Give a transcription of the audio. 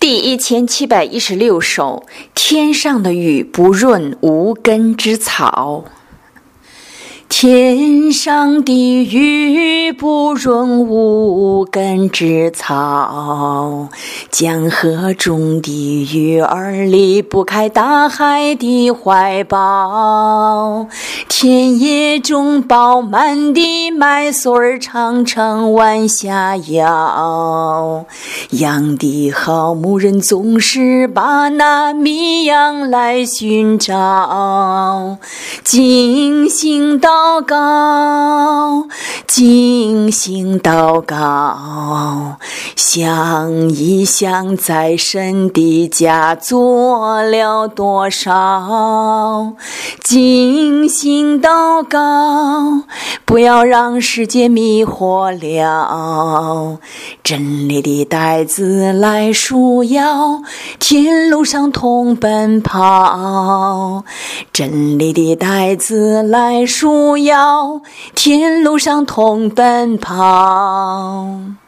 第1716首，天上的雨不润无根之草。天上的雨不润无根之草，江河中的鱼儿离不开大海的怀抱，田野中饱满的麦穗儿常常弯下腰，养的好牧人总是把那迷羊来寻找。静心祷告，静心祷告，想一想在神的家做了多少。静心祷告，不要让世界迷惑了。真理的带子来束腰，天路上同奔跑。真理的带子来束腰，天路上同奔跑。